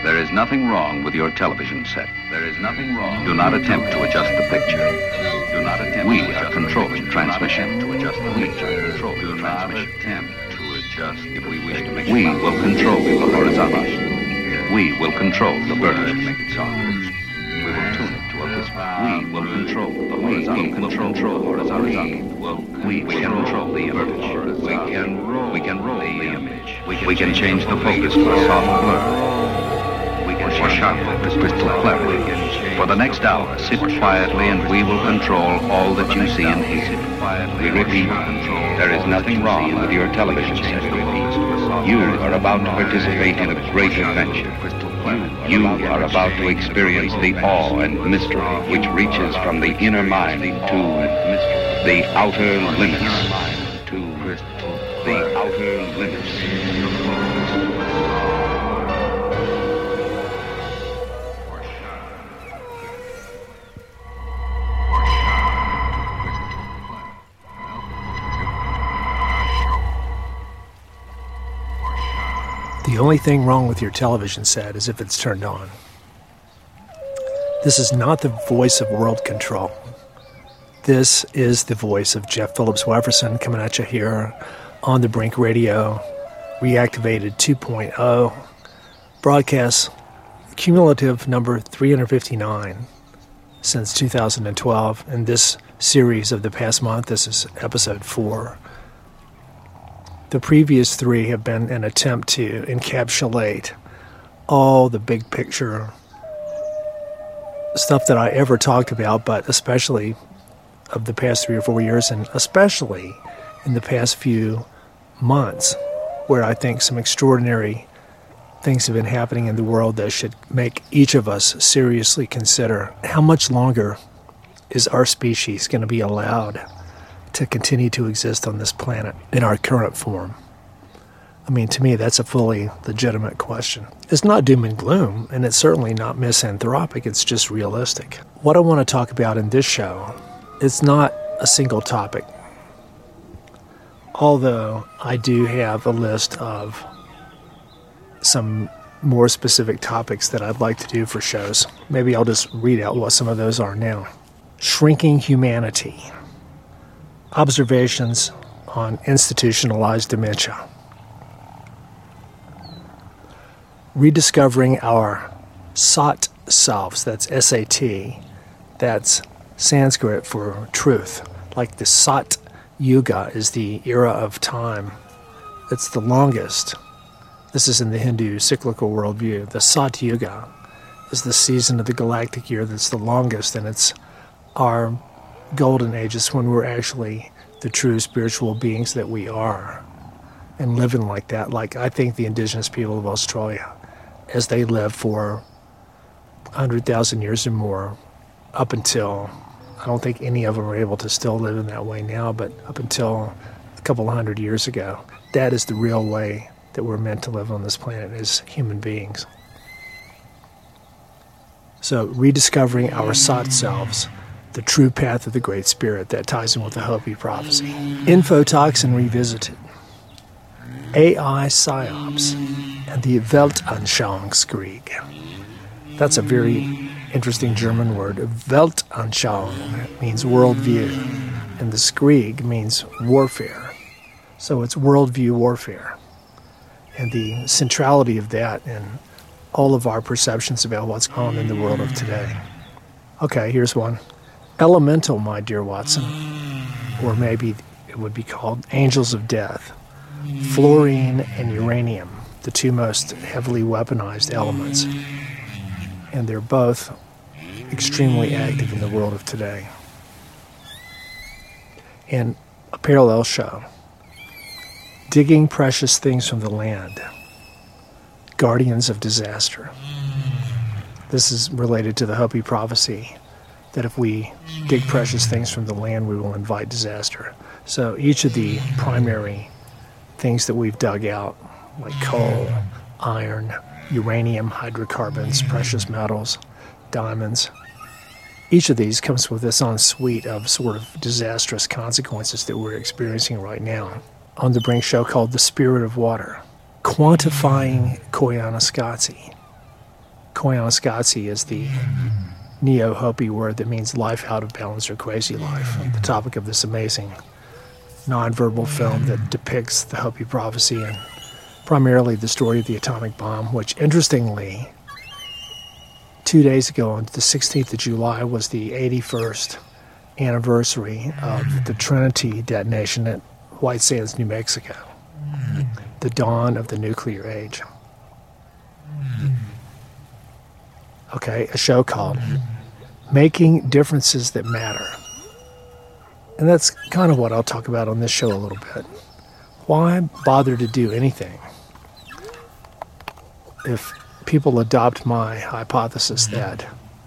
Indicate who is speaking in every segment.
Speaker 1: There is nothing wrong with your television set. There is nothing wrong. Do not attempt to adjust the picture. Do not attempt. We are controlling transmission. To adjust the picture. Do not attempt to adjust. If we wish to make it, we will control the horizontal. We will control the vertical. We will tune it to a whisper. We will control the horizontal. We will control the horizontal. We control the vertical. We can roll the image. We can change the focus to a soft blur. For sharp focus, crystal clarity. For the next hour, sit quietly and we will control all that you see and hear. We repeat, there is nothing wrong with your television set. You are about to participate in a great adventure. You are about to experience the awe and mystery which reaches from the inner mind to the outer limits. The outer limits.
Speaker 2: The only thing wrong with your television set is if it's turned on. This is not the voice of World Control. This is the voice of Jeff Phillips Jefferson coming at you here on The Brink Radio, Reactivated 2.0, broadcast cumulative number 359 since 2012. In this series of the past month, this is episode 4. The previous 3 have been an attempt to encapsulate all the big picture stuff that I ever talked about, but especially of the past 3 or 4 years, and especially in the past few months, where I think some extraordinary things have been happening in the world that should make each of us seriously consider how much longer is our species going to be allowed to continue to exist on this planet in our current form. I mean, to me, that's a fully legitimate question. It's not doom and gloom, and it's certainly not misanthropic, it's just realistic. What I want to talk about in this show is not a single topic, although I do have a list of some more specific topics that I'd like to do for shows. Maybe I'll just read out what some of those are now. Shrinking humanity. Observations on institutionalized dementia. Rediscovering our Sat selves, that's S-A-T, that's Sanskrit for truth. Like the Sat Yuga is the era of time. It's the longest. This is in the Hindu cyclical worldview. The Sat Yuga is the season of the galactic year that's the longest, and it's our golden ages when we're actually the true spiritual beings that we are, and living like that. Like I think the indigenous people of Australia, as they lived for 100,000 years or more, up until, I don't think any of them are able to still live in that way now, but up until a couple of 100 years ago, that is the real way that we're meant to live on this planet as human beings. So rediscovering our Sat selves, the true path of the Great Spirit, that ties in with the Hopi prophecy. Infotoxin Revisited. AI PsyOps and the Weltanschauungskrieg. That's a very interesting German word. Weltanschauung means worldview, and the Krieg means warfare. So it's worldview warfare. And the centrality of that in all of our perceptions about what's going on in the world of today. Okay, here's one. Elemental, my dear Watson, or maybe it would be called Angels of Death. Fluorine and uranium, the two most heavily weaponized elements. And they're both extremely active in the world of today. And a parallel show. Digging precious things from the land. Guardians of disaster. This is related to the Hopi prophecy, that if we dig precious things from the land, we will invite disaster. So each of the primary things that we've dug out, like coal, iron, uranium, hydrocarbons, precious metals, diamonds, each of these comes with this ensuite of sort of disastrous consequences that we're experiencing right now. On the Brink Show called The Spirit of Water. Quantifying Koyaanisqatsi. Koyaanisqatsi is the Neo-Hopi word that means life out of balance or crazy life. The topic of this amazing nonverbal film that depicts the Hopi prophecy and primarily the story of the atomic bomb, which interestingly, 2 days ago on the 16th of July was the 81st anniversary of the Trinity detonation at White Sands, New Mexico, the dawn of the nuclear age. Okay, a show called Making Differences That Matter. And that's kind of what I'll talk about on this show a little bit. Why bother to do anything if people adopt my hypothesis that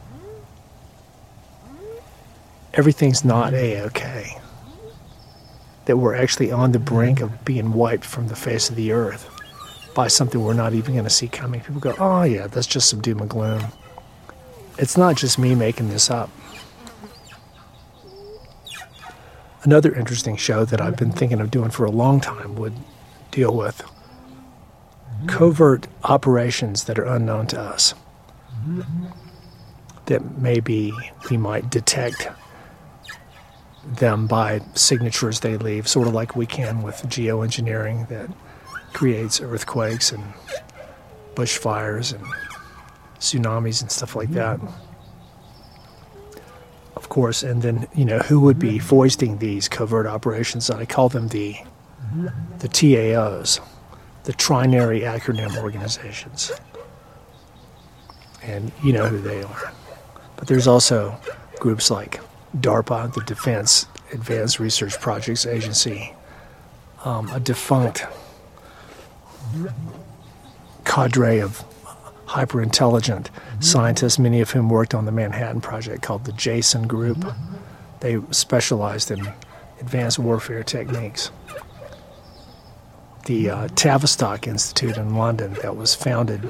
Speaker 2: everything's not A-okay, that we're actually on the brink of being wiped from the face of the earth by something we're not even going to see coming. People go, oh yeah, that's just some doom and gloom. It's not just me making this up. Another interesting show that I've been thinking of doing for a long time would deal with covert operations that are unknown to us, that maybe we might detect them by signatures they leave, sort of like we can with geoengineering that creates earthquakes and bushfires and tsunamis and stuff like that. Of course, and then, who would be foisting these covert operations? I call them the TAOs, the Trinary Acronym Organizations. And you know who they are. But there's also groups like DARPA, the Defense Advanced Research Projects Agency, a defunct cadre of hyper-intelligent scientists, many of whom worked on the Manhattan Project, called the Jason Group. They specialized in advanced warfare techniques. The Tavistock Institute in London, that was founded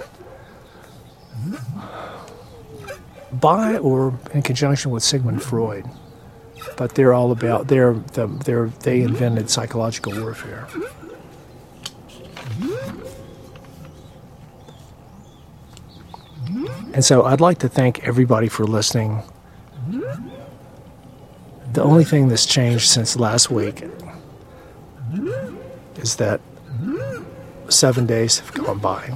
Speaker 2: by or in conjunction with Sigmund Freud, but they're all about they invented psychological warfare. And so I'd like to thank everybody for listening. The only thing that's changed since last week is that 7 days have gone by,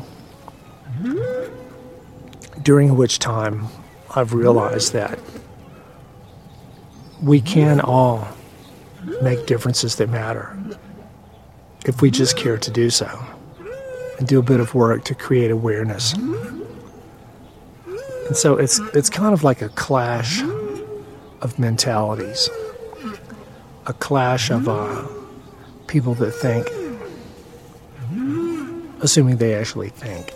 Speaker 2: during which time I've realized that we can all make differences that matter if we just care to do so and do a bit of work to create awareness. And so it's kind of like a clash of mentalities, a clash of people that think, assuming they actually think,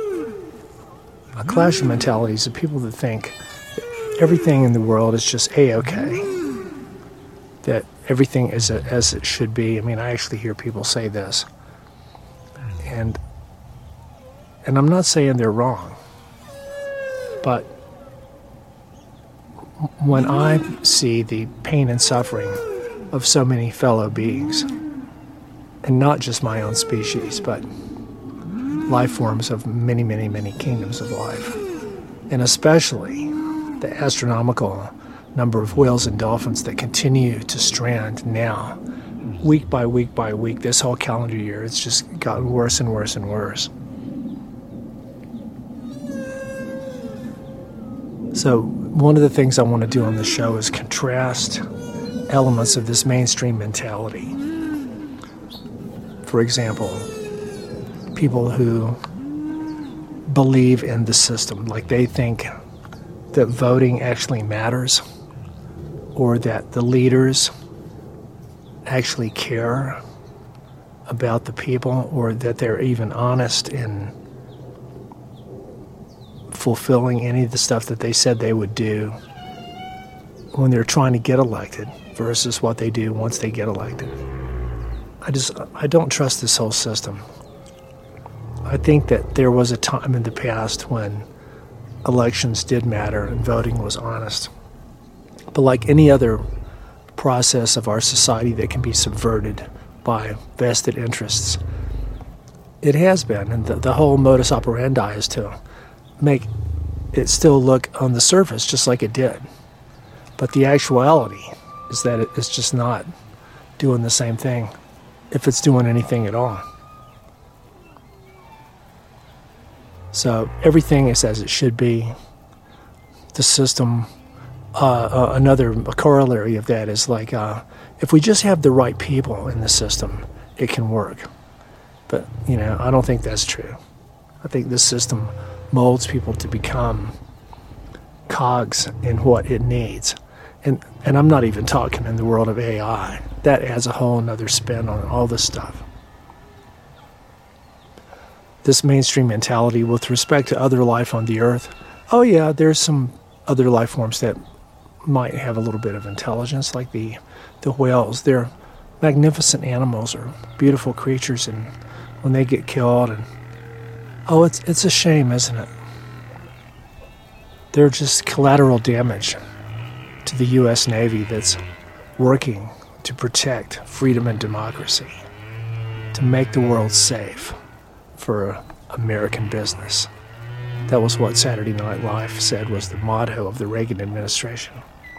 Speaker 2: a clash of mentalities of people that think that everything in the world is just A-okay, that everything is as it should be. I mean, I actually hear people say this, and I'm not saying they're wrong. But when I see the pain and suffering of so many fellow beings, and not just my own species, but life forms of many, many, many kingdoms of life, and especially the astronomical number of whales and dolphins that continue to strand now, week by week by week, this whole calendar year, it's just gotten worse and worse and worse. So one of the things I want to do on this show is contrast elements of this mainstream mentality. For example, people who believe in the system, like they think that voting actually matters, or that the leaders actually care about the people, or that they're even honest in fulfilling any of the stuff that they said they would do when they're trying to get elected versus what they do once they get elected. I don't trust this whole system. I think that there was a time in the past when elections did matter and voting was honest. But like any other process of our society that can be subverted by vested interests, it has been, and the whole modus operandi is to make it still look on the surface just like it did. But the actuality is that it's just not doing the same thing, if it's doing anything at all. So everything is as it should be. The system, another corollary of that is like, if we just have the right people in the system, it can work. But, I don't think that's true. I think this system molds people to become cogs in what it needs. And I'm not even talking in the world of AI. That adds a whole nother spin on all this stuff. This mainstream mentality with respect to other life on the earth, oh yeah, there's some other life forms that might have a little bit of intelligence, like the whales. They're magnificent animals or beautiful creatures, and when they get killed, and it's a shame, isn't it? They're just collateral damage to the U.S. Navy that's working to protect freedom and democracy, to make the world safe for American business. That was what Saturday Night Live said was the motto of the Reagan administration.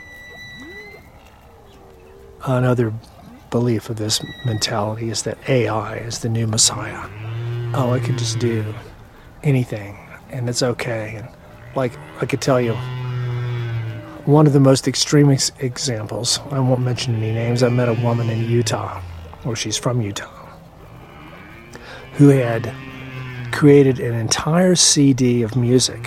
Speaker 2: Another belief of this mentality is that AI is the new messiah. Oh, it can just do anything, and it's okay. And like I could tell you, one of the most extreme examples, I won't mention any names, I met a woman in Utah, or she's from Utah, who had created an entire CD of music.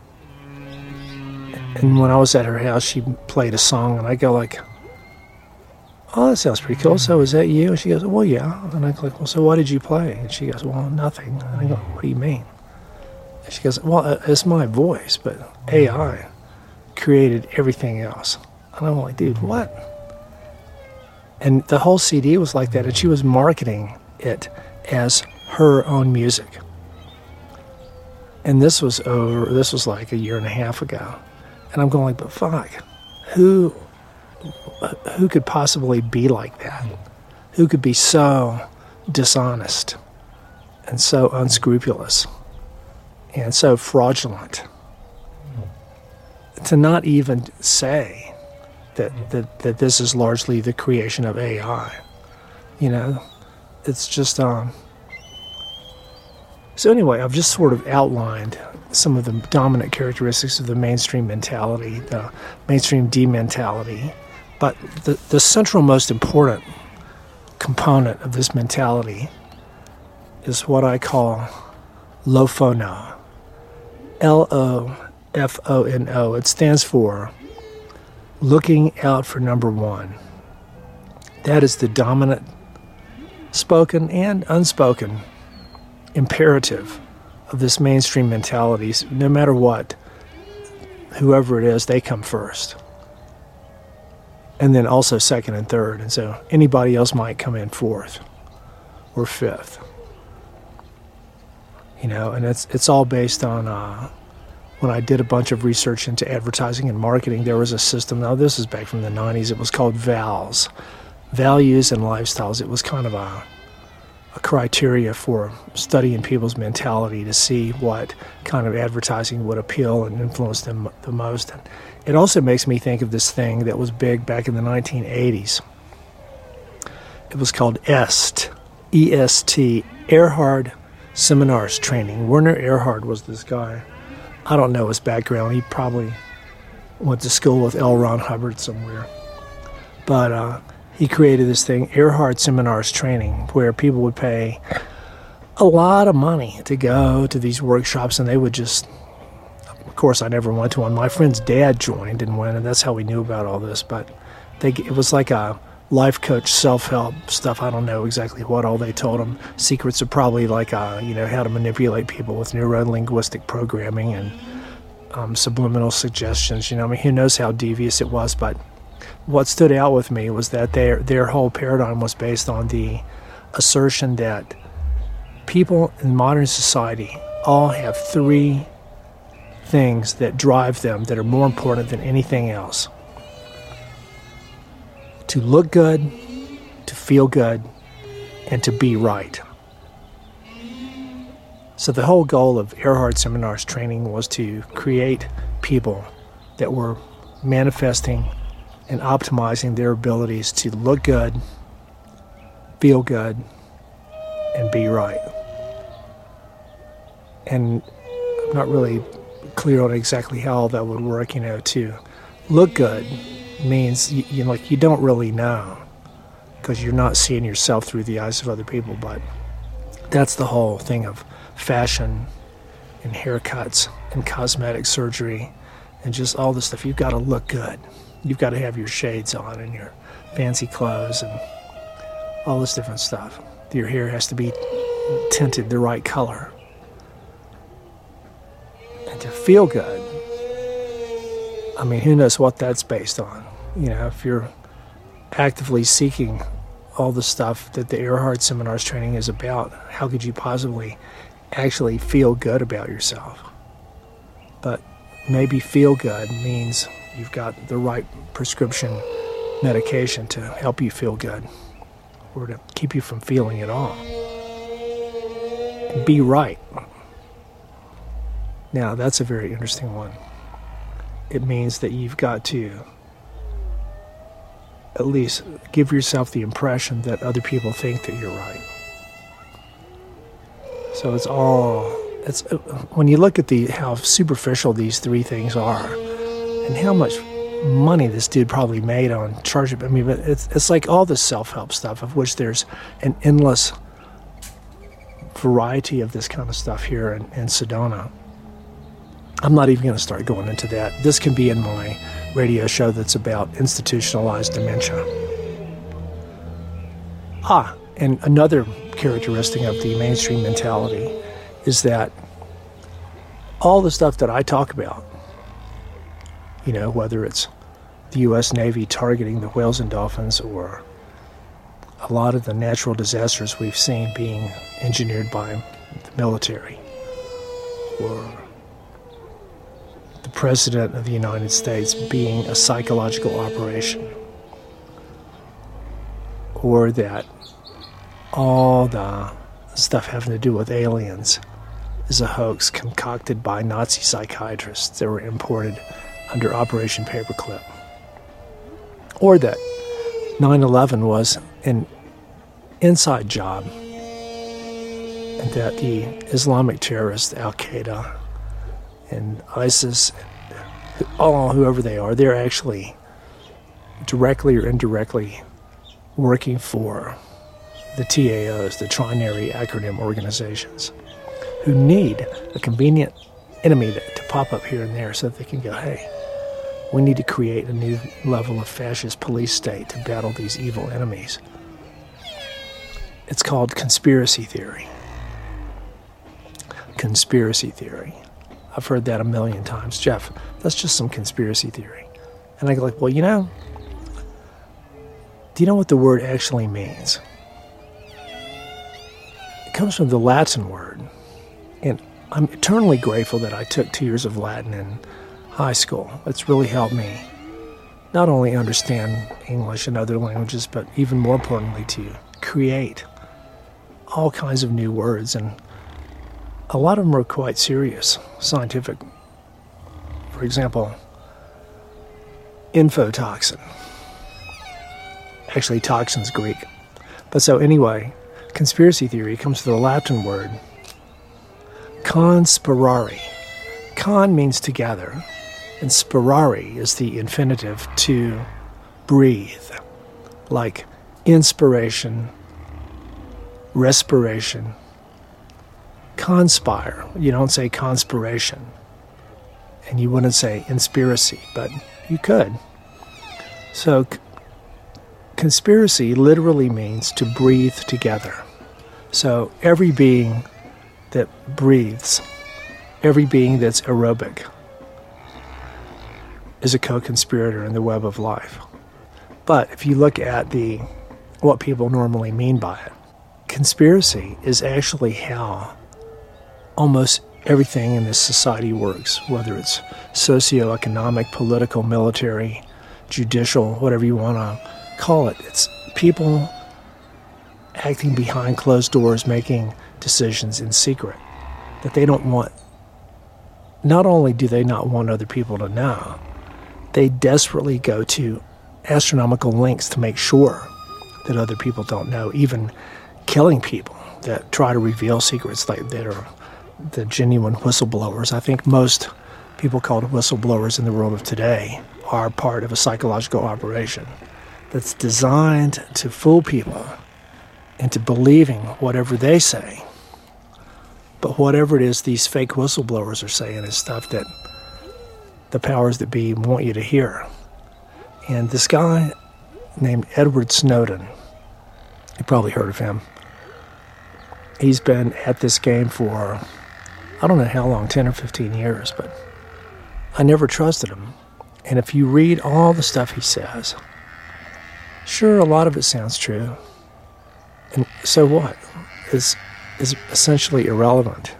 Speaker 2: And when I was at her house, she played a song, and I go like, oh, that sounds pretty cool. So is that you? And she goes, well, yeah. And I go like, well, so what did you play? And she goes, well, nothing. And I go, what do you mean? And she goes, well, it's my voice, but AI created everything else. And I'm like, dude, what? And the whole CD was like that, and she was marketing it as her own music. And this was like a year and a half ago. And I'm going like, but fuck, who could possibly be like that? Who could be so dishonest and so unscrupulous and so fraudulent to not even say that this is largely the creation of AI? It's just So anyway, I've just sort of outlined some of the dominant characteristics of the mainstream mentality, the mainstream D-mentality. But the central most important component of this mentality is what I call LOFONO. LOFONO. It stands for looking out for number one. That is the dominant spoken and unspoken imperative of this mainstream mentality. No matter what, whoever it is, they come first. And then also second and third. And so anybody else might come in fourth or fifth. And it's all based on, when I did a bunch of research into advertising and marketing, there was a system. Now this is back from the 90s. It was called VALS, Values and Lifestyles. It was kind of a criteria for studying people's mentality to see what kind of advertising would appeal and influence them the most. And it also makes me think of this thing that was big back in the 1980s. It was called EST, E-S-T, Erhard Seminars Training. Werner Erhard was this guy. I don't know his background. He probably went to school with L. Ron Hubbard somewhere. But he created this thing, Erhard Seminars Training, where people would pay a lot of money to go to these workshops, and they would just, of course, I never went to one. My friend's dad joined and went, and that's how we knew about all this. But it was like a life coach, self-help stuff. I don't know exactly what all they told him. Secrets are probably like, how to manipulate people with neuro-linguistic programming and subliminal suggestions. Who knows how devious it was, but what stood out with me was that their whole paradigm was based on the assertion that people in modern society all have three things that drive them that are more important than anything else: to look good, to feel good, and to be right. So the whole goal of Earhart Seminars training was to create people that were manifesting and optimizing their abilities to look good, feel good, and be right. And I'm not really clear on exactly how all that would work. To look good means you don't really know, because you're not seeing yourself through the eyes of other people. But that's the whole thing of fashion and haircuts and cosmetic surgery and just all this stuff. You've got to look good. You've got to have your shades on and your fancy clothes and all this different stuff. Your hair has to be tinted the right color. And to feel good, I mean, who knows what that's based on? If you're actively seeking all the stuff that the Earhart Seminars training is about, how could you possibly actually feel good about yourself? But maybe feel good means you've got the right prescription medication to help you feel good, or to keep you from feeling at all. And be right. Now, that's a very interesting one. It means that you've got to at least give yourself the impression that other people think that you're right. So it's when you look at how superficial these three things are, and how much money this dude probably made on charging. I mean, but it's like all this self-help stuff, of which there's an endless variety of this kind of stuff here in Sedona. I'm not even going to start going into that. This can be in my radio show that's about institutionalized dementia. And another characteristic of the mainstream mentality is that all the stuff that I talk about, whether it's the U.S. Navy targeting the whales and dolphins, or a lot of the natural disasters we've seen being engineered by the military, or the President of the United States being a psychological operation, or that all the stuff having to do with aliens is a hoax concocted by Nazi psychiatrists that were imported under Operation Paperclip, or that 9/11 was an inside job, and that the Islamic terrorists, Al-Qaeda and ISIS, whoever they are, they're actually directly or indirectly working for the TAOs, the Trinary Acronym Organizations, who need a convenient enemy to pop up here and there so that they can go, hey, we need to create a new level of fascist police state to battle these evil enemies. It's called conspiracy theory. Conspiracy theory. I've heard that a million times. Jeff, that's just some conspiracy theory. And I go like, well, do you know what the word actually means? It comes from the Latin word. And I'm eternally grateful that I took 2 years of Latin in high school. It's really helped me not only understand English and other languages, but even more importantly, to create all kinds of new words. And a lot of them are quite serious, scientific. For example, infotoxin. Actually, toxin's Greek. But so anyway, conspiracy theory comes from the Latin word conspirare. Con means together, and spirare is the infinitive to breathe, like inspiration, respiration. Conspire. You don't say conspiration, and you wouldn't say inspiracy, but you could. So conspiracy literally means to breathe together. So every being that breathes, every being that's aerobic, is a co-conspirator in the web of life. But if you look at what people normally mean by it, conspiracy is actually how almost everything in this society works, whether it's socioeconomic, political, military, judicial, whatever you want to call it. It's people acting behind closed doors, making decisions in secret. that they don't want, not only do they not want other people to know, they desperately go to astronomical lengths to make sure that other people don't know, even killing people that try to reveal secrets like that are the genuine whistleblowers. I think most people called whistleblowers in the world of today are part of a psychological operation that's designed to fool people into believing whatever they say. But whatever it is these fake whistleblowers are saying is stuff that the powers that be want you to hear. And this guy named Edward Snowden, you probably heard of him. He's been at this game for, I don't know how long, 10 or 15 years, but I never trusted him. And if you read all the stuff he says, sure, a lot of it sounds true. And so what? Is essentially irrelevant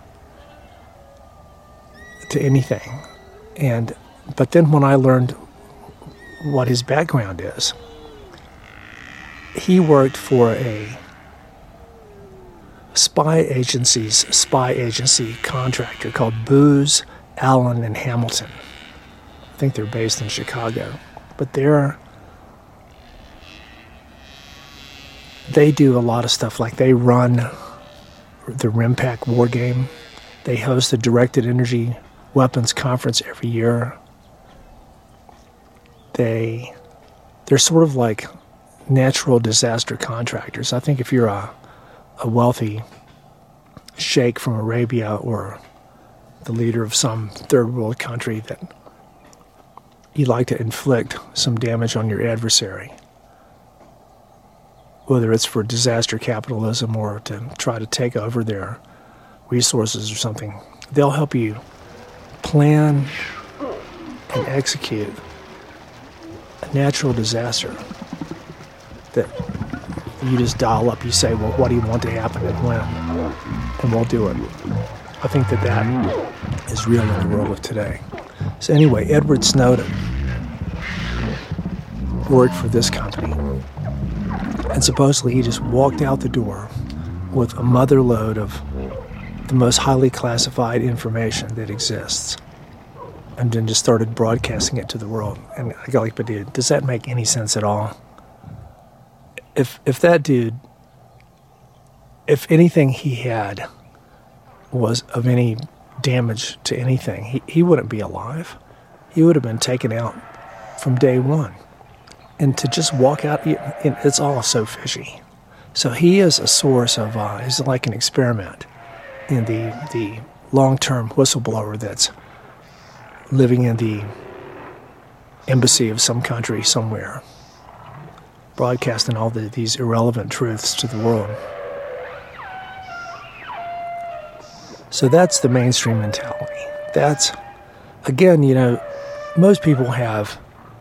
Speaker 2: to anything. But then when I learned what his background is, he worked for a spy agency contractor called Booz Allen and Hamilton. I think they're based in Chicago, but they do a lot of stuff. Like they run the RIMPAC war game. They host a directed energy weapons conference every year. They're sort of like natural disaster contractors. I think if you're a wealthy sheikh from Arabia or the leader of some third world country, that you'd like to inflict some damage on your adversary, whether it's for disaster capitalism or to try to take over their resources or something, they'll help you plan and execute a natural disaster that you just dial up. You say, well, what do you want to happen and when? And we'll do it. I think that is real in the world of today. So anyway, Edward Snowden worked for this company. And supposedly he just walked out the door with a mother lode of the most highly classified information that exists, and then just started broadcasting it to the world. And I got like, but dude, does that make any sense at all? If that dude, if anything he had was of any damage to anything, he wouldn't be alive. He would have been taken out from day one. And to just walk out, it's all so fishy. So he is a source of, he's like an experiment in the long-term whistleblower that's living in the embassy of some country somewhere, broadcasting all these irrelevant truths to the world. So that's the mainstream mentality. That's, again, most people have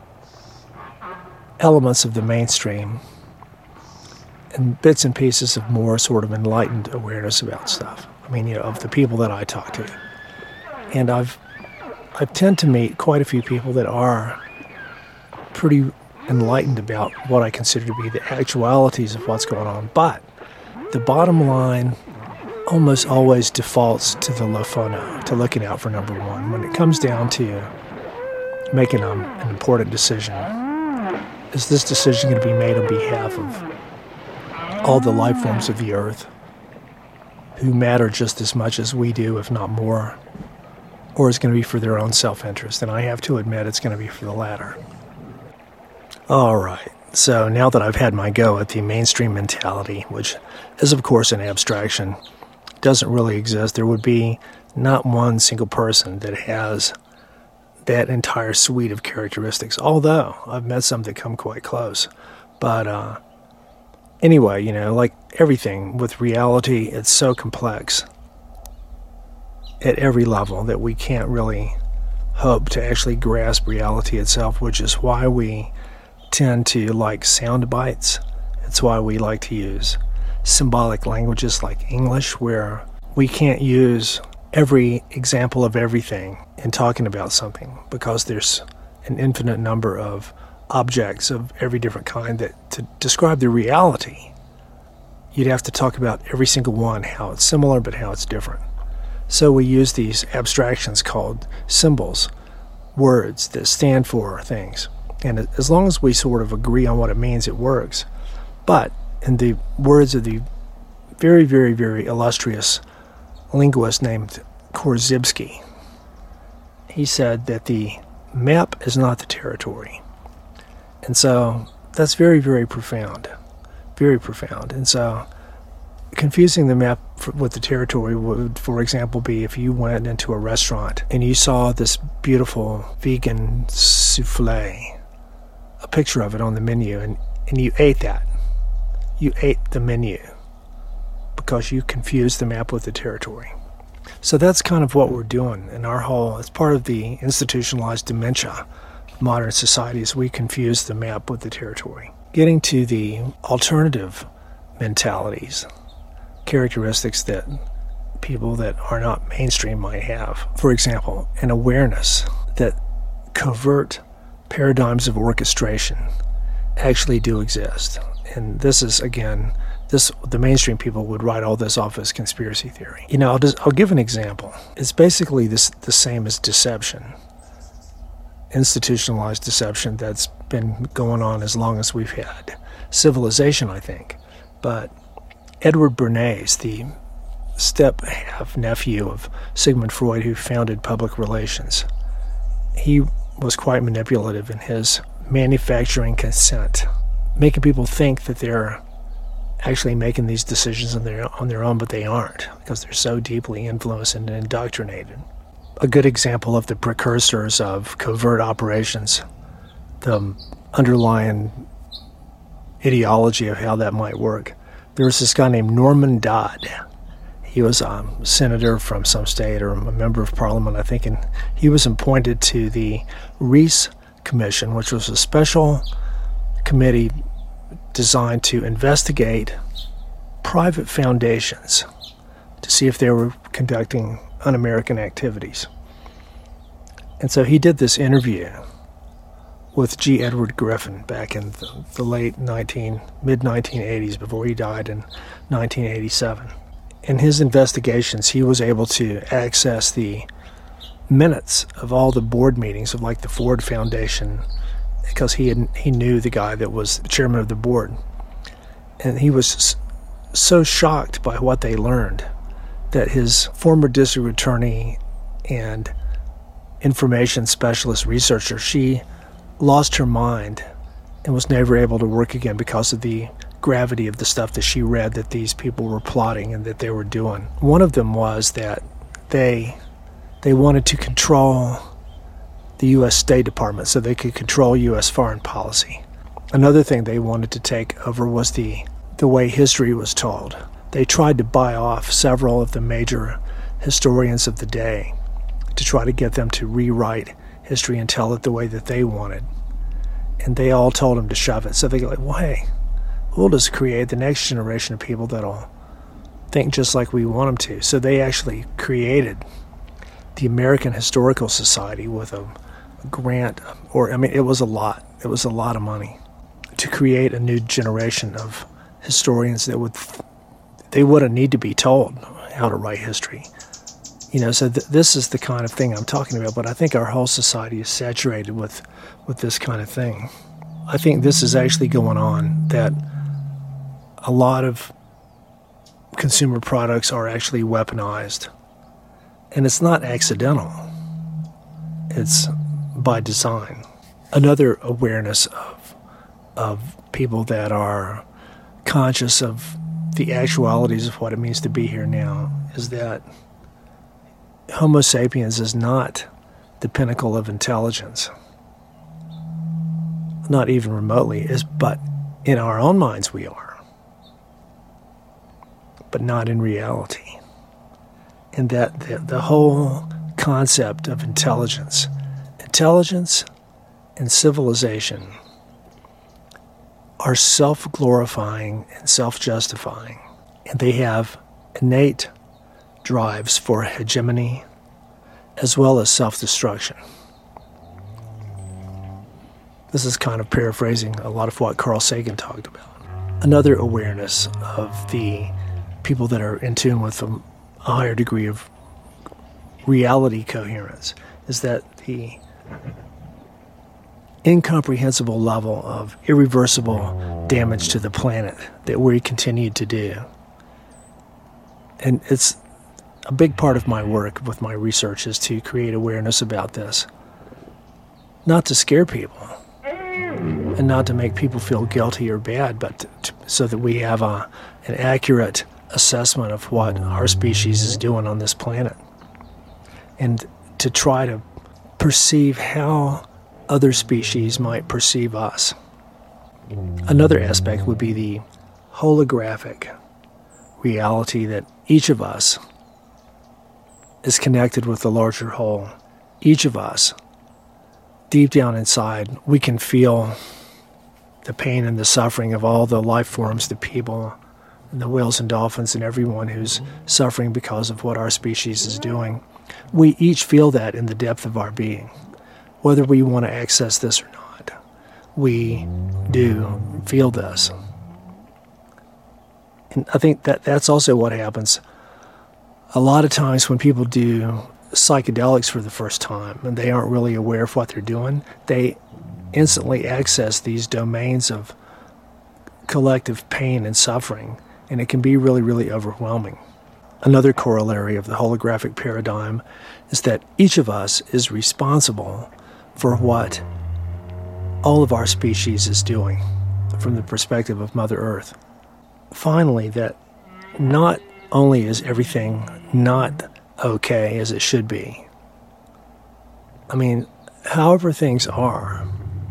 Speaker 2: elements of the mainstream and bits and pieces of more sort of enlightened awareness about stuff. I mean, of the people that I talk to. And I tend to meet quite a few people that are pretty enlightened about what I consider to be the actualities of what's going on. But the bottom line almost always defaults to the Lofono, to looking out for number one. When it comes down to making an important decision, is this decision going to be made on behalf of all the life forms of the earth who matter just as much as we do, if not more, or is it going to be for their own self-interest? And I have to admit it's going to be for the latter. All right, so now that I've had my go at the mainstream mentality, which is of course an abstraction, doesn't really exist, there would be not one single person that has that entire suite of characteristics, although I've met some that come quite close. But anyway, like everything with reality, it's so complex at every level that we can't really hope to actually grasp reality itself, which is why we tend to like sound bites. It's why we like to use symbolic languages like English, where we can't use every example of everything in talking about something, because there's an infinite number of objects of every different kind that to describe the reality, you'd have to talk about every single one, how it's similar but how it's different. So we use these abstractions called symbols, words that stand for things. And as long as we sort of agree on what it means, it works. But in the words of the very, very, very illustrious linguist named Korzybski, he said that the map is not the territory. And so that's very, very profound. Very profound. And so confusing the map with the territory would, for example, be if you went into a restaurant and you saw this beautiful vegan souffle, a picture of it on the menu, and you ate that. You ate the menu because you confused the map with the territory. So that's kind of what we're doing in our whole, it's part of the institutionalized dementia of modern societies. We confuse the map with the territory. Getting to the alternative mentalities, characteristics that people that are not mainstream might have. For example, an awareness that covert paradigms of orchestration actually do exist. And this is, again, the mainstream people would write all this off as conspiracy theory. You know, I'll give an example. It's basically the same as deception, institutionalized deception that's been going on as long as we've had civilization, I think. But Edward Bernays, the step-half nephew of Sigmund Freud, who founded public relations, he was quite manipulative in his manufacturing consent, making people think that they're actually making these decisions on their own, but they aren't, because they're so deeply influenced and indoctrinated. A good example of the precursors of covert operations, the underlying ideology of how that might work. There was this guy named Norman Dodd. He was a senator from some state or a member of parliament, I think, and he was appointed to the Reece Commission, which was a special committee designed to investigate private foundations to see if they were conducting un-American activities. And so he did this interview with G. Edward Griffin back in the mid-1980s, before he died in 1987. In his investigations, he was able to access the minutes of all the board meetings of like the Ford Foundation, because he knew the guy that was the chairman of the board. And he was so shocked by what they learned that his former district attorney and information specialist researcher, she lost her mind and was never able to work again because of the gravity of the stuff that she read that these people were plotting and that they were doing. One of them was that they wanted to control the U.S. State Department so they could control U.S. foreign policy. Another thing they wanted to take over was the way history was told. They tried to buy off several of the major historians of the day to try to get them to rewrite history and tell it the way that they wanted. And they all told them to shove it. So they go like, well, hey, we'll just create the next generation of people that'll think just like we want them to. So they actually created the American Historical Society with a grant, it was a lot. It was a lot of money to create a new generation of historians that wouldn't need to be told how to write history. You know, so this is the kind of thing I'm talking about, but I think our whole society is saturated with this kind of thing. I think this is actually going on, that a lot of consumer products are actually weaponized. And it's not accidental. It's by design. Another awareness of people that are conscious of the actualities of what it means to be here now is that Homo sapiens is not the pinnacle of intelligence. Not even remotely, but in our own minds we are. But not in reality. And that the whole concept of intelligence and civilization are self-glorifying and self-justifying. And they have innate drives for hegemony as well as self-destruction. This is kind of paraphrasing a lot of what Carl Sagan talked about. Another awareness of the people that are in tune with a higher degree of reality coherence, is that the incomprehensible level of irreversible damage to the planet that we continue to do. And it's a big part of my work with my research is to create awareness about this. Not to scare people and not to make people feel guilty or bad, but so that we have an accurate assessment of what our species is doing on this planet. And to try to perceive how other species might perceive us. Another aspect would be the holographic reality that each of us is connected with the larger whole. Each of us, deep down inside, we can feel the pain and the suffering of all the life forms, the people, and the whales and dolphins, and everyone who's suffering because of what our species is doing. We each feel that in the depth of our being, whether we want to access this or not. We do feel this. And I think that that's also what happens a lot of times when people do psychedelics for the first time and they aren't really aware of what they're doing. They instantly access these domains of collective pain and suffering, and it can be really, really overwhelming. Another corollary of the holographic paradigm is that each of us is responsible for what all of our species is doing from the perspective of Mother Earth. Finally, that not only is everything not okay as it should be, I mean, however things are,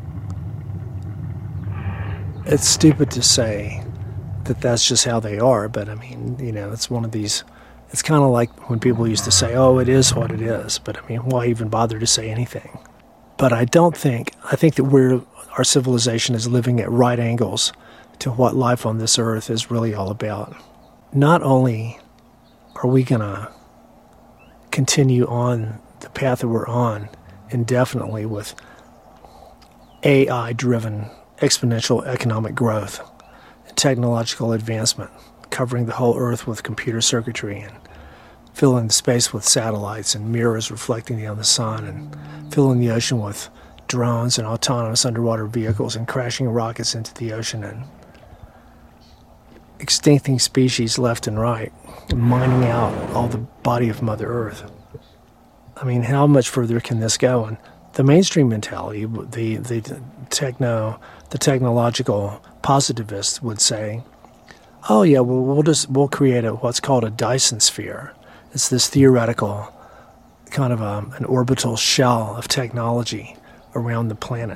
Speaker 2: it's stupid to say that that's just how they are, but I mean, you know, it's one of these, it's kind of like when people used to say, oh, it is what it is, but I mean, why even bother to say anything? But I think that our civilization is living at right angles to what life on this earth is really all about. Not only are we going to continue on the path that we're on indefinitely with AI-driven exponential economic growth and technological advancement, covering the whole earth with computer circuitry and filling the space with satellites and mirrors reflecting on the sun and filling the ocean with drones and autonomous underwater vehicles and crashing rockets into the ocean and extincting species left and right, and mining out all the body of Mother Earth. I mean, how much further can this go? And the mainstream mentality, the technological positivists would say, oh yeah, well, we'll create what's called a Dyson sphere. It's this theoretical kind of an orbital shell of technology around the planet.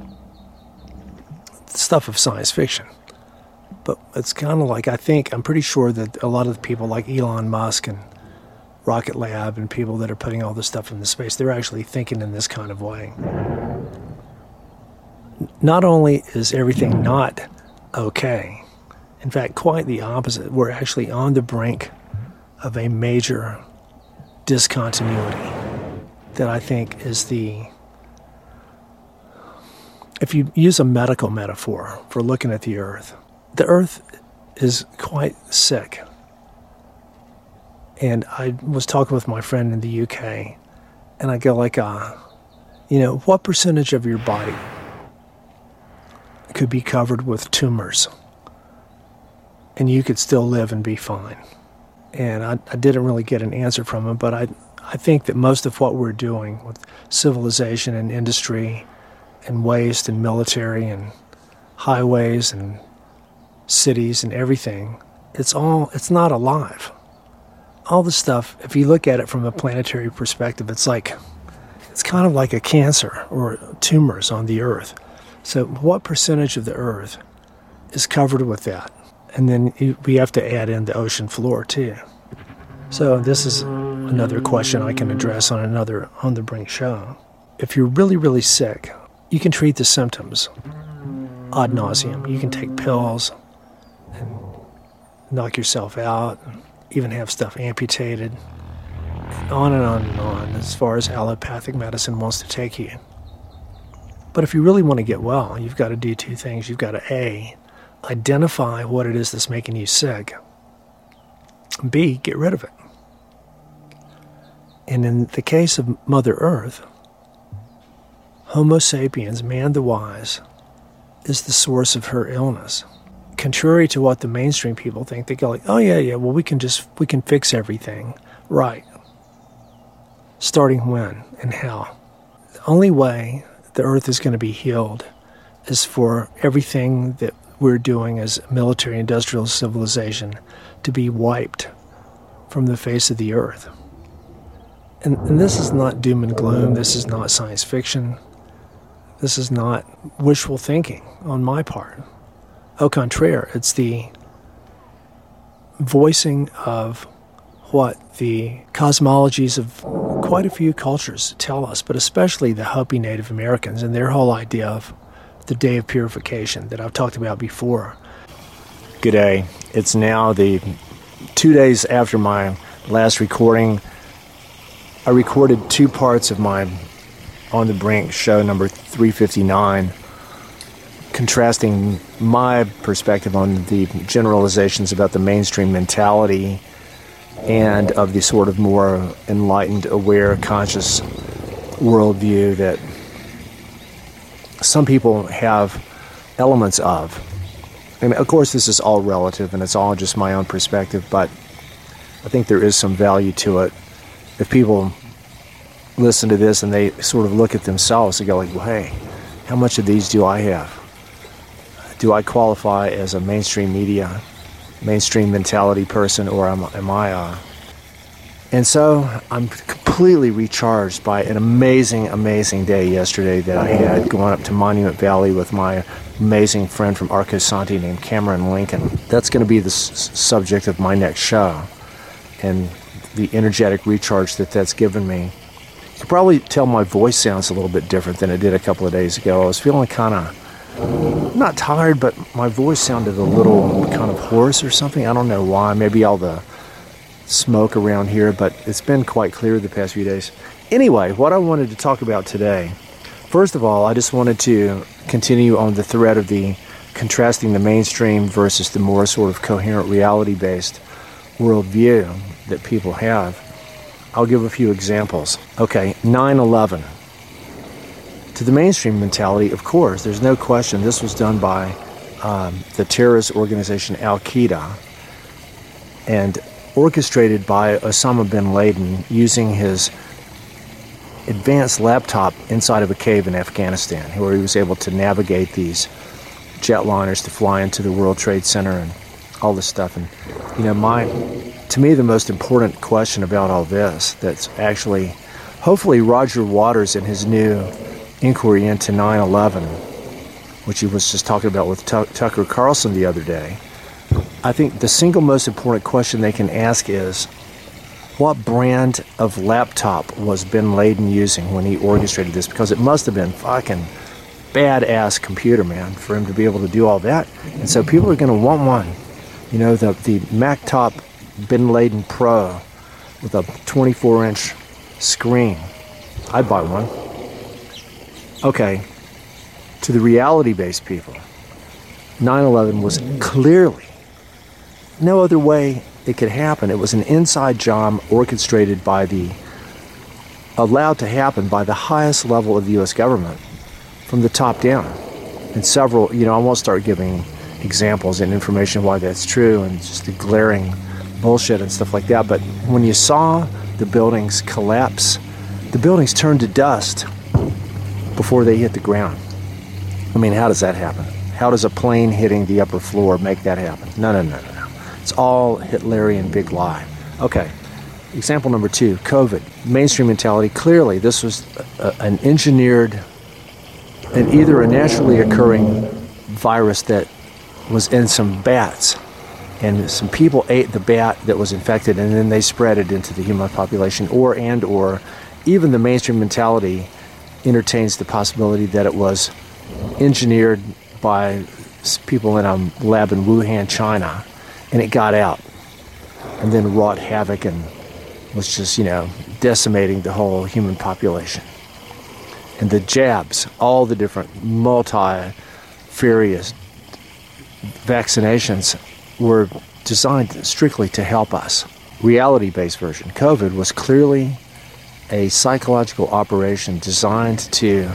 Speaker 2: It's stuff of science fiction. But it's kind of like, I'm pretty sure that a lot of the people like Elon Musk and Rocket Lab and people that are putting all this stuff into space, they're actually thinking in this kind of way. Not only is everything not okay, in fact, quite the opposite. We're actually on the brink of a major discontinuity that I think is if you use a medical metaphor for looking at the Earth is quite sick. And I was talking with my friend in the UK, and I go like, what percentage of your body could be covered with tumors and you could still live and be fine? And I didn't really get an answer from him, but I think that most of what we're doing with civilization and industry and waste and military and highways and cities and everything, it's not alive. All the stuff, if you look at it from a planetary perspective, it's kind of like a cancer or tumors on the Earth. So what percentage of the Earth is covered with that? And then we have to add in the ocean floor too. So this is another question I can address on another On the Brink show. If you're really, really sick, you can treat the symptoms ad nauseum. You can take pills and knock yourself out, and even have stuff amputated, and on and on and on, as far as allopathic medicine wants to take you. But if you really want to get well, you've got to do two things. You've got to A, identify what it is that's making you sick, and B, get rid of it. And in the case of Mother Earth, Homo sapiens, man the wise, is the source of her illness. Contrary to what the mainstream people think, they go like, oh yeah, well we can fix everything. Right. Starting when and how? The only way the earth is going to be healed is for everything that we're doing as military industrial civilization to be wiped from the face of the earth. And this is not doom and gloom. This is not science fiction. This is not wishful thinking on my part. Au contraire, it's the voicing of what the cosmologies of quite a few cultures tell us, but especially the Hopi Native Americans and their whole idea of the day of purification that I've talked about before. Good day. It's now the 2 days after my last recording. I recorded 2 parts of my On the Brink show number 359, contrasting my perspective on the generalizations about the mainstream mentality and of the sort of more enlightened, aware, conscious worldview that some people have elements of. And of course this is all relative and it's all just my own perspective, but I think there is some value to it. If people listen to this and they sort of look at themselves and go like, well, hey, how much of these do I have? Do I qualify as a mainstream media, mainstream mentality person, or am I And so I'm completely recharged by an amazing, amazing day yesterday that I had going up to Monument Valley with my amazing friend from Arco Santi named Cameron Lincoln. That's going to be the subject of my next show and the energetic recharge that's given me. You can probably tell my voice sounds a little bit different than it did a couple of days ago. I was feeling kind of, not tired, but my voice sounded a little kind of hoarse or something. I don't know why. Maybe all the smoke around here, but it's been quite clear the past few days. Anyway, what I wanted to talk about today, first of all, I just wanted to continue on the thread of the contrasting the mainstream versus the more sort of coherent reality-based worldview that people have. I'll give a few examples. Okay, 9/11. To the mainstream mentality, of course, there's no question this was done by the terrorist organization Al-Qaeda and orchestrated by Osama bin Laden using his advanced laptop inside of a cave in Afghanistan, where he was able to navigate these jetliners to fly into the World Trade Center and all this stuff. And to me, the most important question about all this, that's actually, hopefully Roger Waters in his new inquiry into 9/11, which he was just talking about with Tucker Carlson the other day, I think the single most important question they can ask is, what brand of laptop was bin Laden using when he orchestrated this? Because it must have been fucking badass computer, man, for him to be able to do all that. And so people are going to want one. The Mactop bin Laden Pro with a 24-inch screen. I'd buy one. Okay, to the reality-based people, 9/11 was clearly no other way it could happen. It was an inside job orchestrated allowed to happen by the highest level of the U.S. government from the top down. And several, I won't start giving examples and information why that's true and just the glaring bullshit and stuff like that. But when you saw the buildings collapse, the buildings turned to dust before they hit the ground. I mean, how does that happen? How does a plane hitting the upper floor make that happen? No. It's all Hitlerian big lie. Okay, example number 2, COVID. Mainstream mentality, clearly this was an engineered and either a naturally occurring virus that was in some bats, and some people ate the bat that was infected and then they spread it into the human population, or even the mainstream mentality entertains the possibility that it was engineered by people in a lab in Wuhan, China, and it got out and then wrought havoc and was just, decimating the whole human population. And the jabs, all the different multifarious vaccinations were designed strictly to help us. Reality-based version. COVID was clearly a psychological operation designed to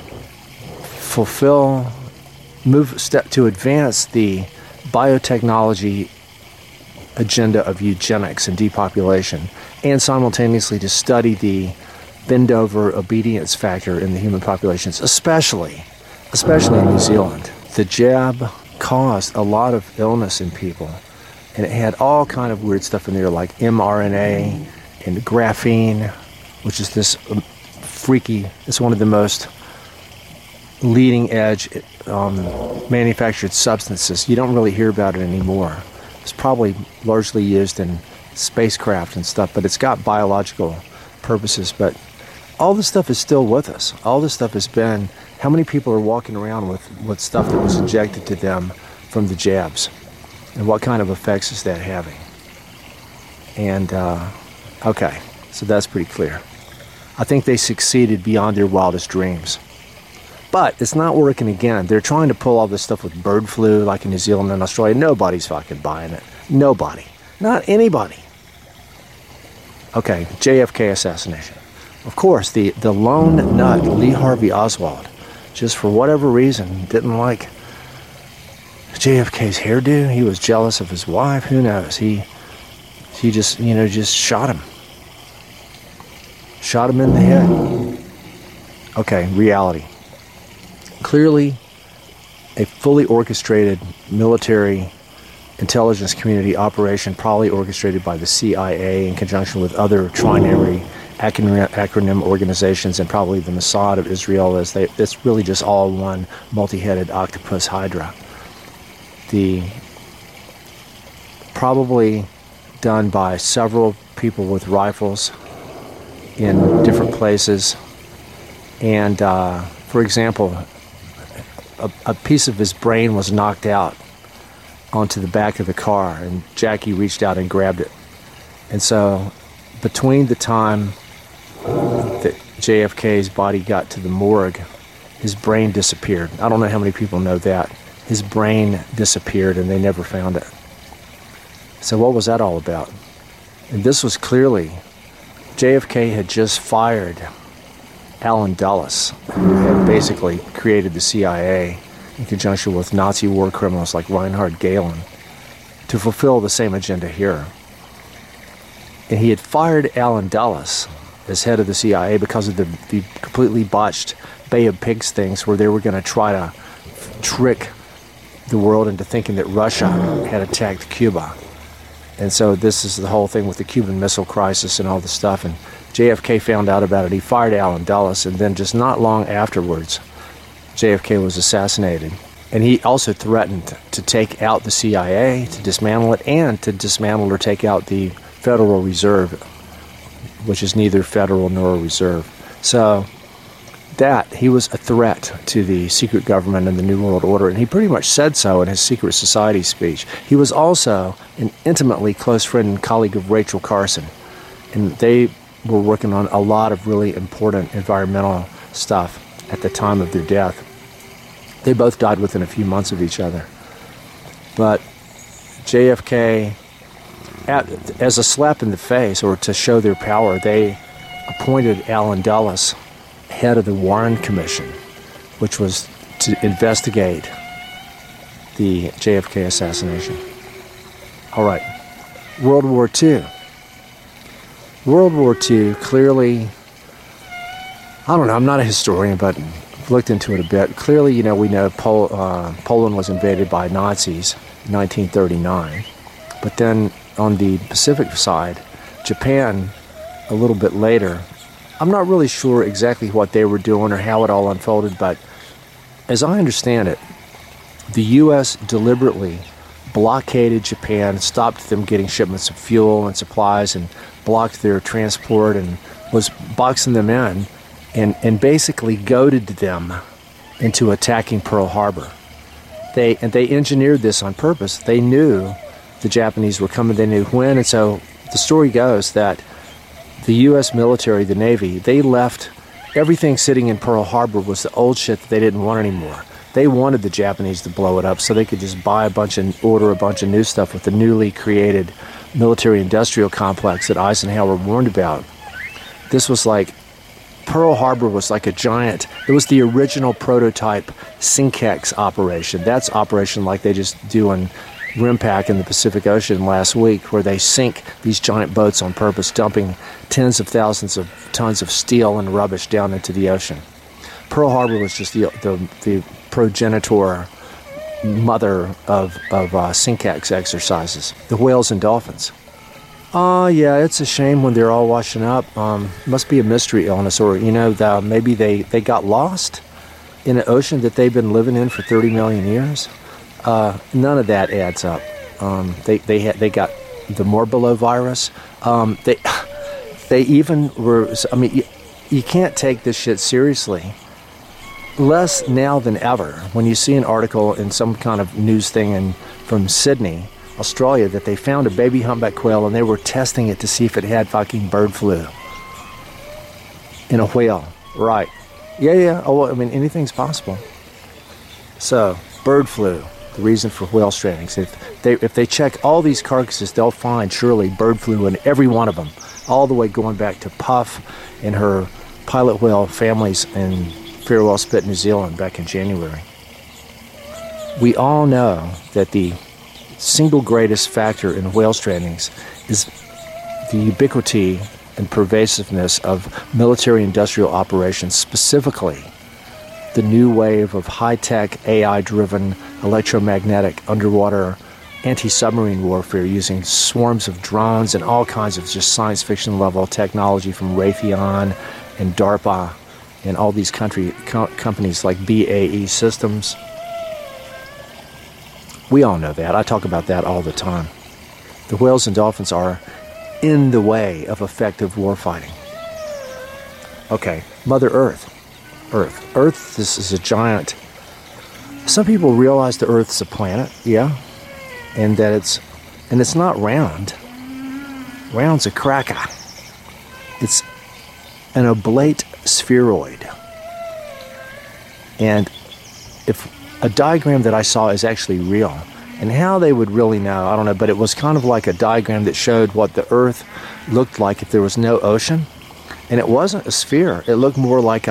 Speaker 2: advance the biotechnology agenda of eugenics and depopulation, and simultaneously to study the bend-over obedience factor in the human populations, especially in New Zealand. The jab caused a lot of illness in people, and it had all kind of weird stuff in there like mRNA and graphene, which is this freaky, it's one of the most leading edge manufactured substances. You don't really hear about it anymore. It's probably largely used in spacecraft and stuff, but it's got biological purposes. But all this stuff is still with us. All this stuff has been, how many people are walking around with stuff that was injected to them from the jabs? And what kind of effects is that having? And, okay, so that's pretty clear. I think they succeeded beyond their wildest dreams. But it's not working again. They're trying to pull all this stuff with bird flu, like in New Zealand and Australia. Nobody's fucking buying it. Nobody. Not anybody. Okay, JFK assassination. Of course, the lone nut, Lee Harvey Oswald, just for whatever reason, didn't like JFK's hairdo. He was jealous of his wife. Who knows? He just, just shot him. Shot him in the head. Okay, reality. Clearly, a fully orchestrated military intelligence community operation, probably orchestrated by the CIA in conjunction with other trinary acronym organizations and probably the Mossad of Israel. It's really just all one multi-headed octopus hydra. Probably done by several people with rifles in different places. And, for example, a piece of his brain was knocked out onto the back of the car, and Jackie reached out and grabbed it. And so between the time that JFK's body got to the morgue, his brain disappeared. I don't know how many people know that. His brain disappeared and they never found it. So what was that all about? And this was clearly, JFK had just fired Allen Dulles, who had basically created the CIA in conjunction with Nazi war criminals like Reinhard Gehlen to fulfill the same agenda here. And he had fired Allen Dulles as head of the CIA because of the completely botched Bay of Pigs things where they were going to try to trick the world into thinking that Russia had attacked Cuba. And so this is the whole thing with the Cuban Missile Crisis and all the stuff. And JFK found out about it. He fired Allen Dulles, and then just not long afterwards, JFK was assassinated. And he also threatened to take out the CIA, to dismantle it, and to dismantle or take out the Federal Reserve, which is neither federal nor a reserve. So he was a threat to the secret government and the New World Order, and he pretty much said so in his Secret Society speech. He was also an intimately close friend and colleague of Rachel Carson, and they were working on a lot of really important environmental stuff at the time of their death. They both died within a few months of each other. But JFK, as a slap in the face, or to show their power, they appointed Allen Dulles head of the Warren Commission, which was to investigate the JFK assassination. All right, World War II. World War II, clearly, I don't know, I'm not a historian, but I've looked into it a bit. Clearly, we know Poland was invaded by Nazis in 1939. But then on the Pacific side, Japan, a little bit later, I'm not really sure exactly what they were doing or how it all unfolded, but as I understand it, the U.S. deliberately blockaded Japan, stopped them getting shipments of fuel and supplies, and blocked their transport and was boxing them in and basically goaded them into attacking Pearl Harbor. They engineered this on purpose. They knew the Japanese were coming, they knew when, and so the story goes that the U.S. military, the Navy, they left everything sitting in Pearl Harbor was the old shit that they didn't want anymore. They wanted the Japanese to blow it up so they could just order a bunch of new stuff with the newly created military-industrial complex that Eisenhower warned about. This was like, Pearl Harbor was like a giant, it was the original prototype Sinkex operation. That's operation like they just do in RIMPAC in the Pacific Ocean last week, where they sink these giant boats on purpose, dumping tens of thousands of tons of steel and rubbish down into the ocean. Pearl Harbor was just the progenitor mother of Sinkex exercises, the whales and dolphins. Yeah, it's a shame when they're all washing up. Must be a mystery illness, or, maybe they got lost in an ocean that they've been living in for 30 million years. None of that adds up. They got the morbillovirus. They even were, you can't take this shit seriously. Less now than ever. When you see an article in some kind of news thing from Sydney, Australia, that they found a baby humpback quail and they were testing it to see if it had fucking bird flu in a whale. Right. Yeah. Oh, anything's possible. So, bird flu, the reason for whale strandings. If they check all these carcasses, they'll find surely bird flu in every one of them, all the way going back to Puff and her pilot whale families in Farewell Spit, New Zealand, back in January. We all know that the single greatest factor in whale strandings is the ubiquity and pervasiveness of military-industrial operations, specifically the new wave of high-tech, AI-driven, electromagnetic, underwater, anti-submarine warfare using swarms of drones and all kinds of just science fiction level technology from Raytheon and DARPA and all these companies like BAE Systems. We all know that. I talk about that all the time. The whales and dolphins are in the way of effective warfighting. Okay, Mother Earth. Earth, this is a giant. Some people realize the Earth's a planet, yeah, and that it's not round. Round's a cracker. It's an oblate spheroid. And if a diagram that I saw is actually real, and how they would really know, I don't know, but it was kind of like a diagram that showed what the Earth looked like if there was no ocean. And it wasn't a sphere. It looked more like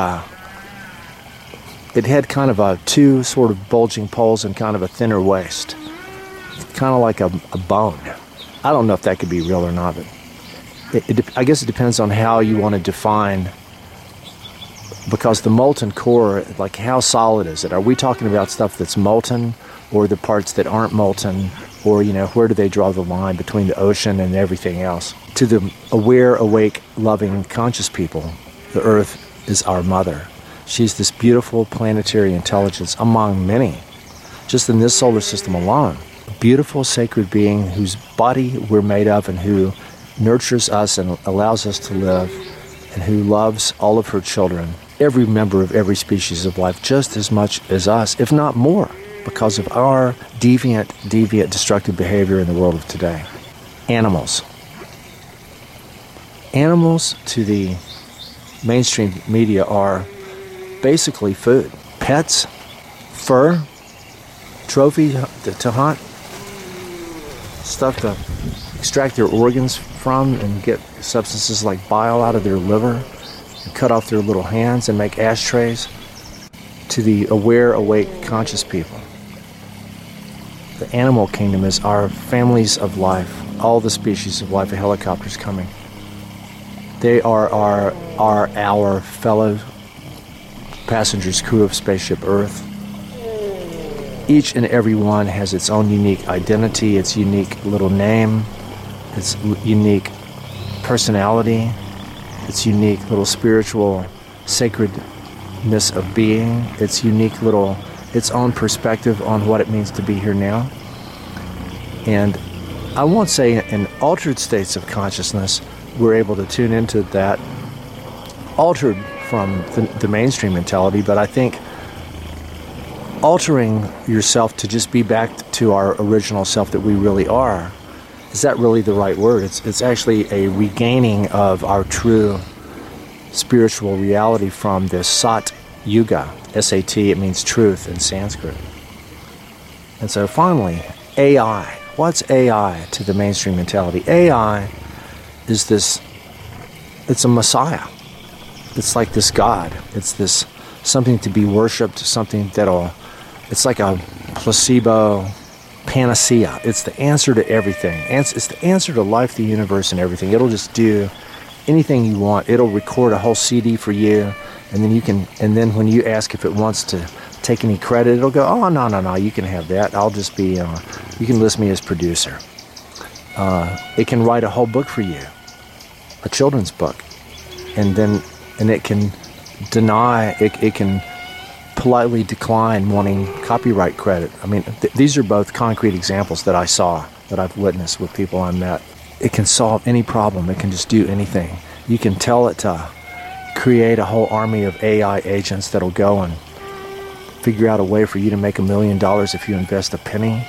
Speaker 2: it had kind of two sort of bulging poles and kind of a thinner waist. Kind of like a bone. I don't know if that could be real or not, but I guess it depends on how you want to define, because the molten core, like how solid is it? Are we talking about stuff that's molten, or the parts that aren't molten, or, where do they draw the line between the ocean and everything else? To the aware, awake, loving, conscious people, the Earth is our mother. She's this beautiful planetary intelligence among many, just in this solar system alone. A beautiful, sacred being whose body we're made of and who nurtures us and allows us to live, and who loves all of her children, every member of every species of life, just as much as us, if not more, because of our deviant, destructive behavior in the world of today. Animals. Animals to the mainstream media are basically food. Pets, fur, trophy to hunt, stuff to extract their organs from and get substances like bile out of their liver, and cut off their little hands and make ashtrays. To the aware, awake, conscious people, the animal kingdom is our families of life, all the species of life. A helicopter's coming. They are our fellow passengers, crew of Spaceship Earth. Each and every one has its own unique identity, its unique little name, its unique personality, its unique little spiritual sacredness of being, its unique little, its own perspective on what it means to be here now. And I won't say in altered states of consciousness we're able to tune into that, altered from the mainstream mentality, but I think altering yourself to just be back to our original self that we really are, is that really the right word? It's actually a regaining of our true spiritual reality from the Sat Yuga. S-A-T, it means truth in Sanskrit. And so finally, AI. What's AI to the mainstream mentality? AI is this
Speaker 3: it's a Messiah. It's like this God. It's this something to be worshipped, something it's like a placebo panacea. It's the answer to everything. It's the answer to life, the universe, and everything. It'll just do anything you want. It'll record a whole CD for you, and then when you ask if it wants to take any credit, it'll go, oh, no, you can have that. I'll just be, you can list me as producer. It can write a whole book for you, a children's book, and it can it can politely decline wanting copyright credit. I mean, these are both concrete examples that I saw, that I've witnessed with people I met. It can solve any problem. It can just do anything. You can tell it to create a whole army of AI agents that'll go and figure out a way for you to make $1 million if you invest a penny.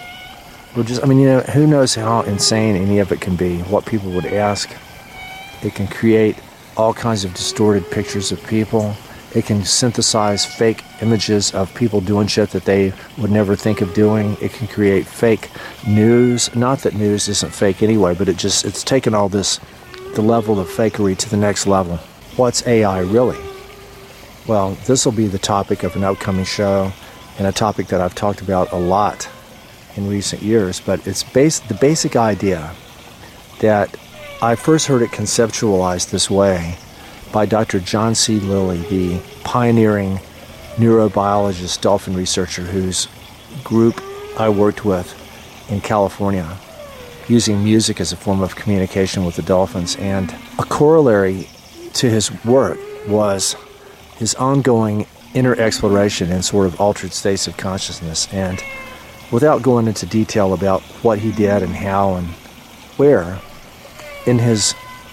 Speaker 3: Who knows how insane any of it can be, what people would ask. It can create all kinds of distorted pictures of people. It can synthesize fake images of people doing shit that they would never think of doing. It can create fake news. Not that news isn't fake anyway, but it's taken all this, the level of fakery to the next level. What's AI really? Well, this will be the topic of an upcoming show, and a topic that I've talked about a lot in recent years, but it's the basic idea that I first heard it conceptualized this way by Dr. John C. Lilly, the pioneering neurobiologist, dolphin researcher, whose group I worked with in California, using music as a form of communication with the dolphins. And a corollary to his work was his ongoing inner exploration in sort of altered states of consciousness. And without going into detail about what he did and how and where, in his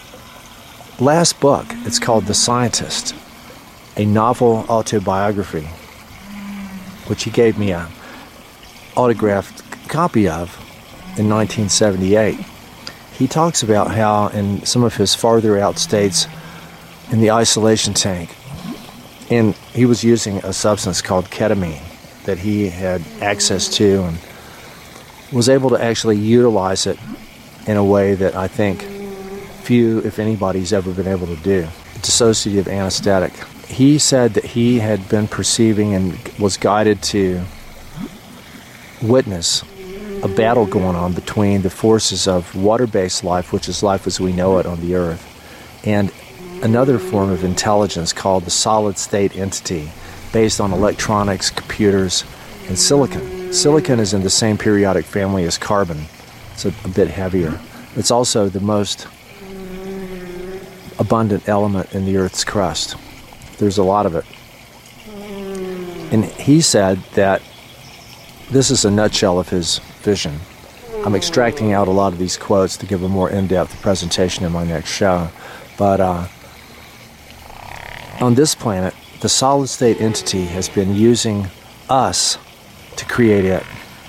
Speaker 3: last book, it's called The Scientist, a novel autobiography, which he gave me an autographed copy of in 1978. He talks about how in some of his farther out states in the isolation tank, and he was using a substance called ketamine that he had access to and was able to actually utilize it in a way that I think few, if anybody's ever been able to do. Dissociative anesthetic. He said that he had been perceiving and was guided to witness a battle going on between the forces of water-based life, which is life as we know it on the earth, and another form of intelligence called the solid-state entity, based on electronics, computers, and silicon. Silicon is in the same periodic family as carbon. It's a bit heavier. It's also the most abundant element in the Earth's crust. There's a lot of it. And he said that this is a nutshell of his vision. I'm extracting out a lot of these quotes to give a more in-depth presentation in my next show. But on this planet, the solid-state entity has been using us to create it.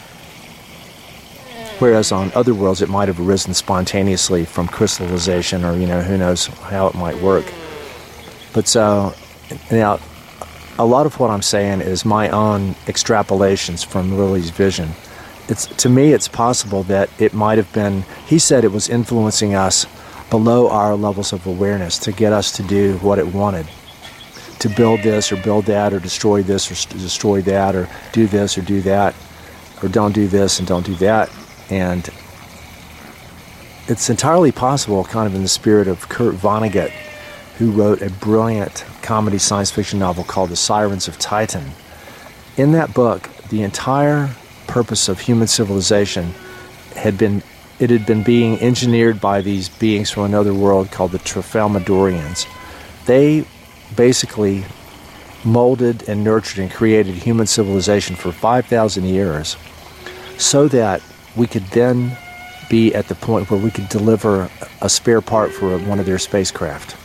Speaker 3: Whereas on other worlds, it might have arisen spontaneously from crystallization, or, who knows how it might work. But so, now, a lot of what I'm saying is my own extrapolations from Lilly's vision. To me, it's possible that it might have been, he said it was influencing us below our levels of awareness to get us to do what it wanted. To build this or build that, or destroy this or destroy that, or do this or do that, or don't do this and don't do that. And it's entirely possible, kind of in the spirit of Kurt Vonnegut, who wrote a brilliant comedy science fiction novel called The Sirens of Titan. In that book, the entire purpose of human civilization had been being engineered by these beings from another world called the Tralfamadorians. They basically molded and nurtured and created human civilization for 5,000 years so that we could then be at the point where we could deliver a spare part for one of their spacecraft.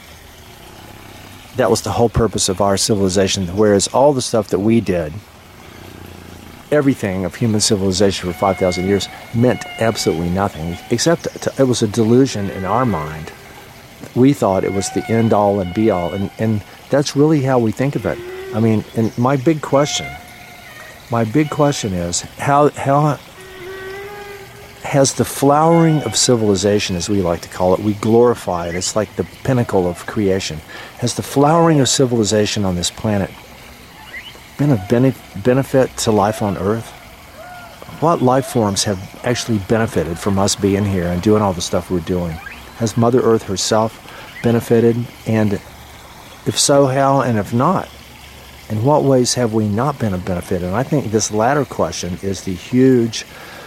Speaker 3: That was the whole purpose of our civilization, whereas all the stuff that we did, everything of human civilization for 5,000 years, meant absolutely nothing, except it was a delusion in our mind. We thought it was the end-all and be-all, and that's really how we think of it. I mean, and my big question is, how has the flowering of civilization, as we like to call it. We glorify it. It's like the pinnacle of creation. Has the flowering of civilization on this planet been of benefit to life on Earth? What life forms have actually benefited from us being here and doing all the stuff we're doing? Has Mother Earth herself benefited? And if so, how? And if not, in what ways have we not been of benefit? And I think this latter question is the huge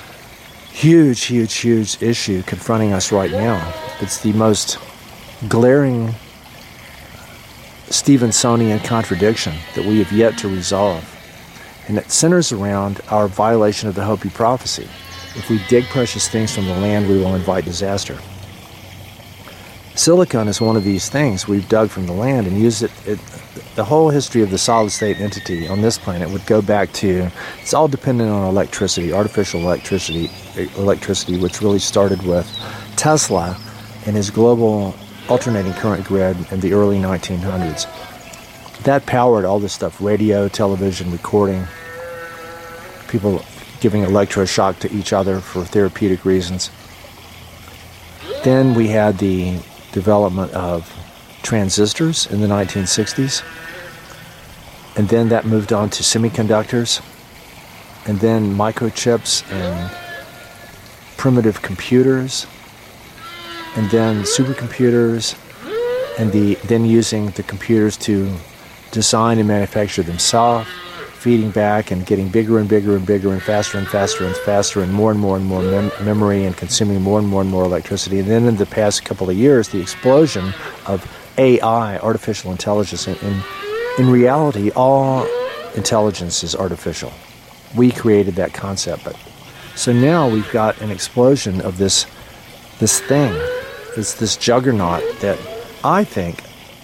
Speaker 3: issue confronting us right now. It's the most glaring Stevensonian contradiction that we have yet to resolve. And it centers around our violation of the Hopi prophecy. If we dig precious things from the land, we will invite disaster. Silicon is one of these things we've dug from the land and used it. The whole history of the solid state entity on this planet would go back to, it's all dependent on electricity, artificial electricity, which really started with Tesla and his global alternating current grid in the early 1900s. That powered all this stuff, radio, television, recording, people giving electroshock to each other for therapeutic reasons. Then we had the development of transistors in the 1960s. And then that moved on to semiconductors. And then microchips and primitive computers. And then supercomputers. And then using the computers to design and manufacture themselves, feeding back and getting bigger and bigger and bigger and faster and faster and faster and more memory and consuming more and more electricity. And then in the past couple of years, the explosion of AI, artificial intelligence. In reality, all intelligence is artificial. We created that concept. But so now we've got an explosion of this thing. It's this juggernaut that I think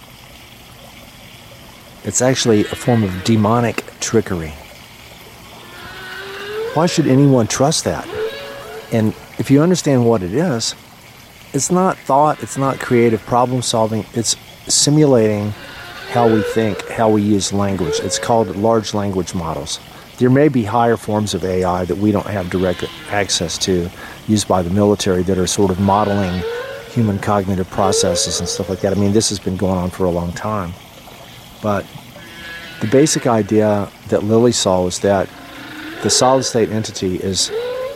Speaker 3: it's actually a form of demonic trickery. Why should anyone trust that? And if you understand what it is, it's not thought, it's not creative problem solving, it's simulating how we think, how we use language. It's called large language models. There may be higher forms of AI that we don't have direct access to, used by the military, that are sort of modeling human cognitive processes and stuff like that. I mean, this has been going on for a long time. But the basic idea that Lilly saw is that the solid state entity is,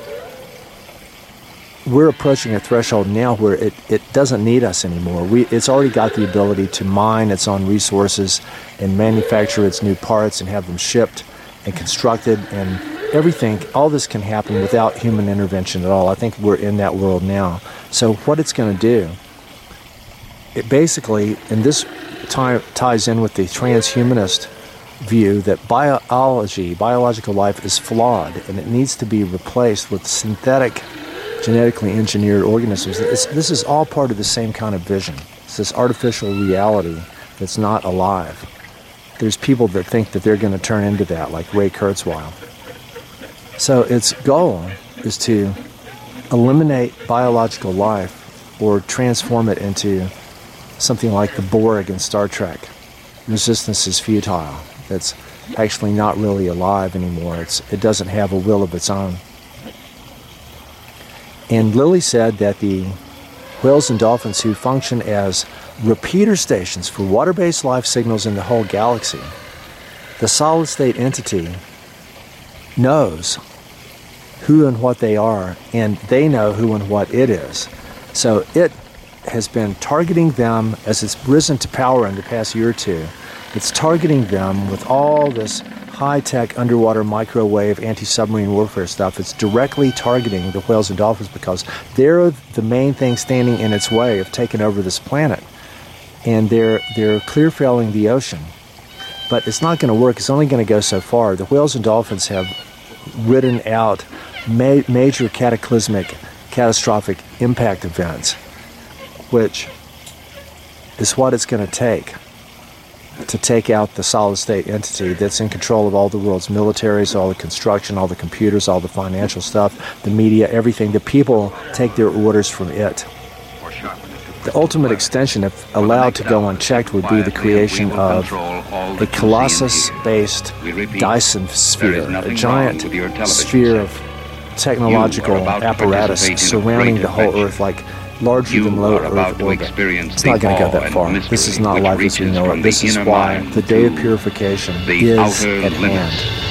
Speaker 3: we're approaching a threshold now where it doesn't need us anymore. It's already got the ability to mine its own resources and manufacture its new parts and have them shipped and constructed, and everything, all this can happen without human intervention at all. I think we're in that world now. So what it's going to do, it basically, and this ties in with the transhumanist view that biological life is flawed and it needs to be replaced with synthetic, genetically engineered organisms. This is all part of the same kind of vision. It's this artificial reality that's not alive. There's people that think that they're going to turn into that, like Ray Kurzweil. So its goal is to eliminate biological life or transform it into something like the Borg in Star Trek. Resistance is futile. It's actually not really alive anymore. It doesn't have a will of its own. And Lilly said that the whales and dolphins who function as repeater stations for water-based life signals in the whole galaxy, the solid-state entity knows who and what they are, and they know who and what it is. So it has been targeting them as it's risen to power in the past year or two. It's targeting them with all this high-tech underwater microwave anti-submarine warfare stuff. It's directly targeting the whales and dolphins because they're the main thing standing in its way of taking over this planet. And they're clear-failing the ocean. But it's not going to work. It's only going to go so far. The whales and dolphins have ridden out major catastrophic impact events, which is what it's going to take out the solid state entity that's in control of all the world's militaries, all the construction, all the computers, all the financial stuff, the media, everything. The people take their orders from it. The ultimate extension, if allowed to go unchecked, would be the creation of a Colossus-based Dyson sphere, a giant sphere of technological apparatus surrounding the whole Earth, like larger than low Earth orbit. It's not going to go that far. This is not life as we know it. This is why the day of purification is at hand.